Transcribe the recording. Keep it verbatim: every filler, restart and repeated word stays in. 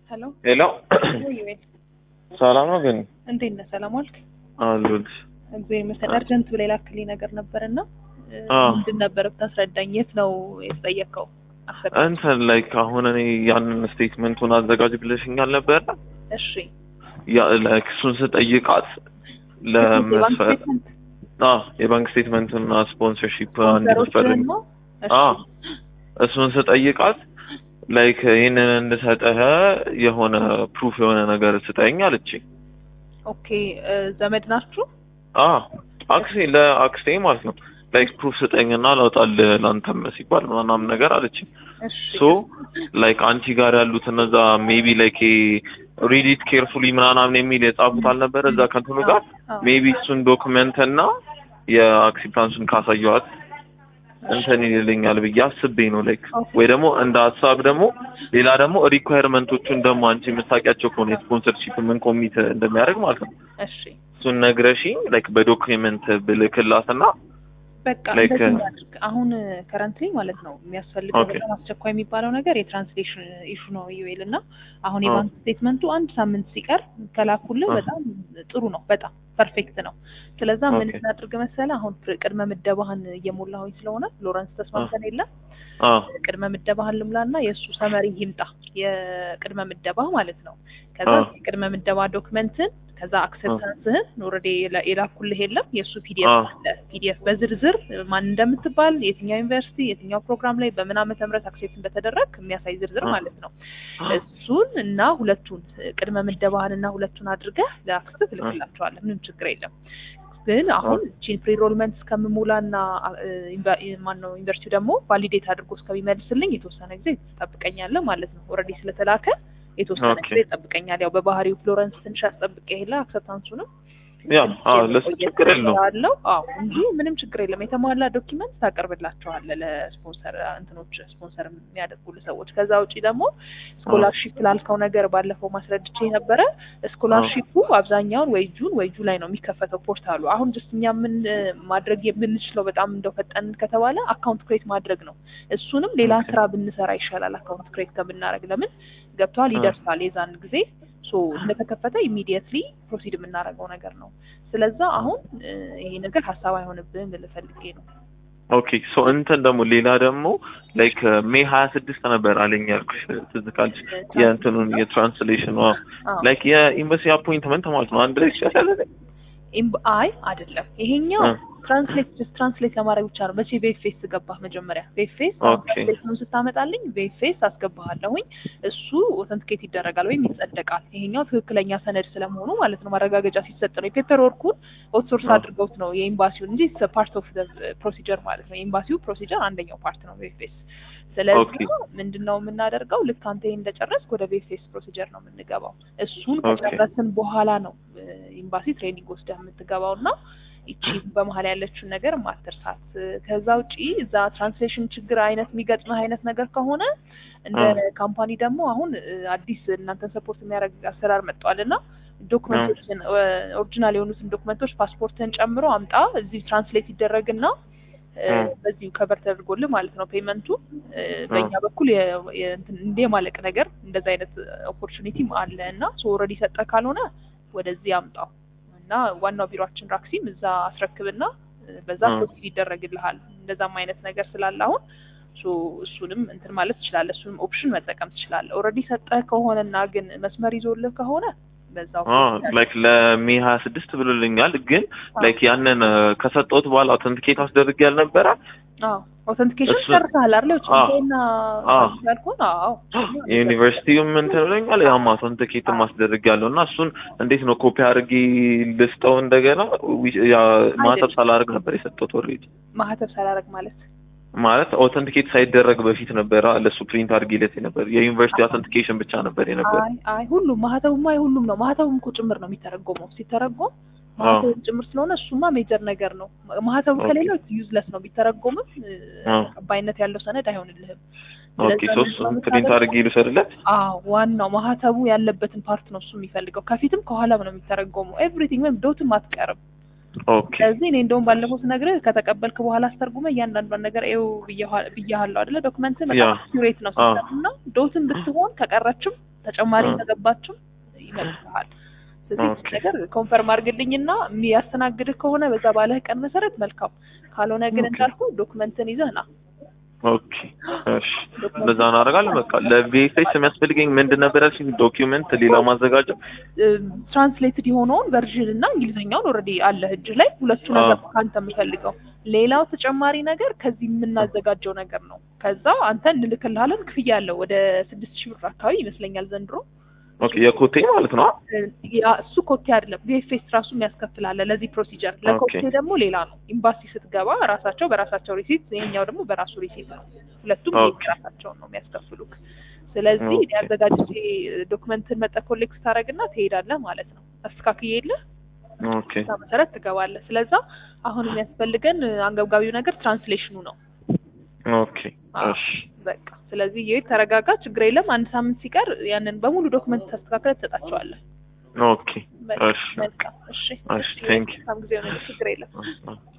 ሄሎ ሄሎ ወይ ሰላም ነው ግን እንዴት ነህ? ሰላም ዋልክ? አሉት እግዚአብሔር ይመስገን። አርጀንት ብለህ ላክልኝ ነገር ነበርና አዎ ምንድን ነበር ብታስረዳኝ? የት ነው የተጠየቀው? እንትን ላይክ አሁን እኔ ያንን ስቴትመንቱን አዘጋጅ ብለሽኛል ነበር። እሺ ያ ላይክ እሱን ስጠይቃት ለመስፈር አዎ የባንክ ስቴትመንቱን እና ስፖንሰርሺፕ አንድ መስፈር አዎ እሱን ስጠይቃት ላይክ ይሄንን እንድሰጥህ የሆነ ፕሩፍ የሆነ ነገር ስጠኝ አለችኝ። ኦኬ ዘመድ ናችሁ? አዎ አክሴ ለአክሴ ማለት ነው። ላይክ ፕሩፍ ስጠኝና ላውጣልህ ላንተም ሲባል ምናምን ነገር አለችኝ። ሶ ላይክ አንቺ ጋር ያሉት እነዛ ሜቢ ላይክ ሪድ ኢት ኬርፉሊ ምናምን የሚል የጻፉት አልነበረ እዛ ከንትኑ ጋር ሜቢ እሱን ዶክመንት እና የአክሴፕታንሱን ካሳየዋት እንትን ይልኛል ብዬ አስቤ ነው። ላይክ ወይ ደግሞ እንደ ሀሳብ ደግሞ ሌላ ደግሞ ሪኳየርመንቶቹን ደግሞ አንቺ የምታውቂያቸው ከሆነ ስፖንሰርሺፕ ምን ኮሚት እንደሚያደርግ ማለት ነው። እሺ እሱን ነግረሽኝ ላይክ በዶክመንት ብልክላትና በቃ እንደዚህ አሁን ከረንትሊ ማለት ነው የሚያስፈልገው በጣም አስቸኳይ የሚባለው ነገር የትራንስሌሽን ኢሹ ነው ዩኤል እና አሁን የባንክ ስቴትመንቱ አንድ ሳምንት ሲቀር ከላኩልህ በጣም ጥሩ ነው። በጣም ፐርፌክት ነው። ስለዛ ምን እናድርግ መሰለህ አሁን ቅድመ ምደባህን እየሞላሁኝ ስለሆነ ሎረንስ ተስማምተን የለ ቅድመ ምደባህን ልምላና የእሱ ሰመሪ ይምጣ የቅድመ ምደባ ማለት ነው። ከዛ ቅድመ ምደባ ዶክመንትን ከዛ አክሰፕታንስህን ኦሬዲ የላኩልህ የለም የሱ ፒዲኤፍ አለ። ፒዲኤፍ በዝርዝር ማን እንደምትባል የትኛው ዩኒቨርሲቲ የትኛው ፕሮግራም ላይ በምን ዓመተ ምህረት አክሴፕት እንደተደረግ የሚያሳይ ዝርዝር ማለት ነው። እሱን እና ሁለቱን ቅድመ ምደባህንና ሁለቱን አድርገህ ለአክሰፕት ልክላቸዋለህ። ምንም ችግር የለም። ግን አሁን ቺን ፕሪሮልመንት እስከምሞላና ማን ነው ዩኒቨርሲቲው ደግሞ ቫሊዴት አድርጎ እስከሚመልስልኝ የተወሰነ ጊዜ ትጠብቀኛለህ ማለት ነው። ኦሬዲ ስለተላከ የተወሰነ ጊዜ ይጠብቀኛል። ያው በባህሪው ፍሎረንስ ትንሽ አስጠብቀ ይሄላ አክሰፕታንሱንም ያ አዎ ለሱ ችግር የለውም አዎ እንጂ ምንም ችግር የለም። የተሟላ ዶክመንት ታቀርብላቸዋለህ ለስፖንሰር እንትኖች ስፖንሰር የሚያደርጉልህ ሰዎች። ከዛ ውጪ ደግሞ ስኮላርሺፕ ላልከው ነገር ባለፈው ማስረድቼ ነበረ። ስኮላርሺፑ አብዛኛውን ወይ ጁን ወይ ጁላይ ነው የሚከፈተው ፖርታሉ። አሁን ጀስት እኛ ምን ማድረግ የምንችለው በጣም እንደው ፈጠን ከተባለ አካውንት ክሬት ማድረግ ነው። እሱንም ሌላ ስራ ብንሰራ ይሻላል አካውንት ክሬት ከምናደርግ። ለምን ገብቷል ይደርሳል የዛን ጊዜ ሶ እንደተከፈተ ኢሚዲየትሊ ፕሮሲድ የምናደርገው ነገር ነው። ስለዛ አሁን ይሄ ነገር ሀሳብ አይሆንብህም ልፈልጌ ነው። ኦኬ ሶ እንትን ደግሞ ሌላ ደግሞ ላይክ ሜይ ሀያ ስድስት ነበር አለኝ ያልኩሽ ትዝ ካልሽ የእንትኑን የትራንስሌሽን ነው ላይክ የኤምባሲ አፖይንትመንት ማለት ነው። አንድ ላይ ይሻላል አይ አይደለም ይሄኛው ትራንስሌት ትራንስሌት ለማድረግ ብቻ ነው። መቼ ቬፌስ ገባህ መጀመሪያ ቬፌስ ነው ስታመጣልኝ ቬፌስ አስገባሃለሁኝ እሱ ኦተንቲኬት ይደረጋል ወይም ይጸደቃል። ይሄኛው ትክክለኛ ሰነድ ስለመሆኑ ማለት ነው ማረጋገጫ ሲሰጥ ነው። የፔፐር ወርኩን አውትሶርስ አድርገውት ነው የኤምባሲው እንጂ ፓርት ኦፍ ዘ ፕሮሲጀር ማለት ነው። የኤምባሲው ፕሮሲጀር አንደኛው ፓርት ነው ቬፌስ። ስለዚህ ምንድነው የምናደርገው ልክ አንተ እንደጨረስክ ወደ ቬፌስ ፕሮሲጀር ነው የምንገባው። እሱን ከጨረስን በኋላ ነው ኤምባሲ ትሬኒንግ ወስደህ የምትገባውና እቺ በመሃል ያለችውን ነገር ማተርሳት። ከዛ ውጪ እዛ ትራንስሌሽን ችግር አይነት የሚገጥመው አይነት ነገር ከሆነ እንደ ካምፓኒ ደግሞ አሁን አዲስ እናንተን ሰፖርት የሚያደርግ አሰራር መጥቷልና ዶክመንቶችን ኦሪጂናል የሆኑትን ዶክመንቶች ፓስፖርትን ጨምሮ አምጣ እዚህ ትራንስሌት ይደረግና በዚህ ከቨር ተደርጎልህ ማለት ነው ፔመንቱ በእኛ በኩል እንደ ማለቅ ነገር እንደዛ አይነት ኦፖርቹኒቲም አለና ሶ ኦሬዲ ሰጠ ካልሆነ ወደዚህ አምጣው እና ዋናው ቢሮአችን ራክሲም እዛ አስረክብና በዛ ፕሮሲድ ይደረግልሃል። እንደዛም አይነት ነገር ስላለ አሁን ሶ እሱንም እንትን ማለት ትችላለህ። እሱንም ኦፕሽን መጠቀም ትችላለህ። ኦሬዲ ሰጠህ ከሆነና ግን መስመር ይዞልህ ከሆነ በዛው ላይክ ለሜይ ሀያ ስድስት ብሎልኛል። ግን ላይክ ያንን ከሰጠሁት በኋላ አውተንቲኬት አስደርግ ያልነበረ አዎ አውተንቲኬሽን ጨርሰሃል አይደል? እቺና ያልኩን አዎ ዩኒቨርሲቲውም እንትን ብሎኛል። ያው አውተንቲኬት ማስደርግ ያለውና እሱን እንዴት ነው ኮፒ አድርጌ ልስጠው እንደገና ያ ማህተብ ሳላደርግ ነበር የሰጠሁት። ኦሬዲ ማህተብ ሳላደርግ ማለት ማለት አውተንቲኬት ሳይደረግ በፊት ነበር ለሱ ፕሪንት አድርጌለት ነበር። የዩኒቨርሲቲ አውተንቲኬሽን ብቻ ነበር የነበር። አይ አይ ሁሉም ማህተቡማ ሁሉም ነው። ማህተቡም እኮ ጭምር ነው የሚተረጎመው። ሲተረጎም ማህተቡ ጭምር ስለሆነ እሱማ ሜጀር ነገር ነው። ማህተቡ ከሌለው ዩዝለስ ነው ቢተረጎምም ተቀባይነት ያለው ሰነድ አይሆንልህም። ኦኬ ሶስ ፕሪንት አድርጌ ልሰድለት። አዎ ዋናው ማህተቡ ያለበትን ፓርት ነው እሱ የሚፈልገው። ከፊትም ከኋላም ነው የሚተረጎመው። ኤቭሪቲንግ ወይም ዶትም አትቀርም። ኦኬ ስለዚህ እኔ እንደውም ባለፈው ስነግርህ ከተቀበልክ በኋላ አስተርጉመ እያንዳንዷን ነገር ኤው ብያለሁ አይደለ? ዶክመንት በጣም አኩሬት ነው ስለሆነና ዶትም ብትሆን ከቀረችም ተጨማሪ እ። ተገባችሁ ይመልሳል። ስለዚህ ኦኬ ነገር ኮንፈርም አድርግልኝና የሚያስተናግድህ ከሆነ በዛ ባለህ ቀን መሰረት መልካም፣ ካልሆነ ግን ኦኬ እንዳልኩ ዶክመንትን ይዘህ ና። ኦኬ እሺ እንደዛ እናደርጋለን። በቃ ለቪኤፍኤስ የሚያስፈልገኝ ምንድን ነበር ያልሽኝ? ዶኪውመንት ሌላ ማዘጋጀት ትራንስሌትድ የሆነውን ቨርዥን እና እንግሊዝኛውን ኦልሬዲ አለ እጅ ላይ ሁለቱ ነገር ካንተ የምፈልገው። ሌላው ተጨማሪ ነገር ከዚህ የምናዘጋጀው ነገር ነው። ከዛ አንተ እንልክልሃለን። ክፍያ አለው ወደ ስድስት ሺህ ብር አካባቢ ይመስለኛል ዘንድሮ። ኦኬ የኮቴ ማለት ነው። ያ እሱ ኮቴ አይደለም፣ ቪኤፍኤስ ራሱ የሚያስከፍላል ለዚህ ፕሮሲጀር። ለኮቴ ደግሞ ሌላ ነው። ኤምባሲ ስትገባ ራሳቸው በራሳቸው ሪሲት፣ ይሄኛው ደግሞ በራሱ ሪሲት ነው። ሁለቱም ራሳቸው ነው የሚያስከፍሉክ። ስለዚህ ያዘጋጅቼ ዶክመንትን መጠ ኮሌክት ታደርግና ትሄዳለህ ማለት ነው። አስተካክዬልህ ኦኬ መሰረት ትገባለህ። ስለዛ አሁን የሚያስፈልገን አንገብጋቢው ነገር ትራንስሌሽኑ ነው። ኦኬ እሺ በቃ ስለዚህ ይሄ ተረጋጋ፣ ችግር የለም። አንድ ሳምንት ሲቀር ያንን በሙሉ ዶክመንት ተስተካክለ ትሰጣቸዋለህ። ኦኬ እሺ በቃ እሺ እሺ ቴንክ ዩ ዩ ችግር የለም።